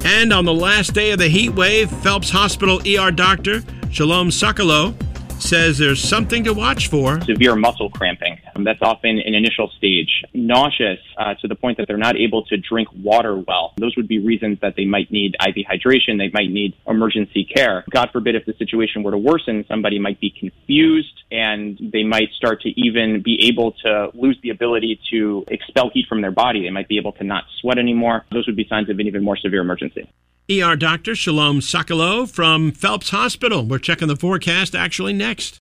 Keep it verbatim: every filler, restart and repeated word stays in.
And on the last day of the heat wave, Phelps Hospital E R doctor Shalom Sokolow says there's something to watch for. Severe muscle cramping. Um, that's often an initial stage. Nauseous uh, to the point that they're not able to drink water well. Those would be reasons that they might need I V hydration. They might need emergency care. God forbid if the situation were to worsen, somebody might be confused and they might start to even be able to lose the ability to expel heat from their body. They might be able to not sweat anymore. Those would be signs of an even more severe emergency. E R doctor Shalom Sokolow from Phelps Hospital. We're checking the forecast actually next.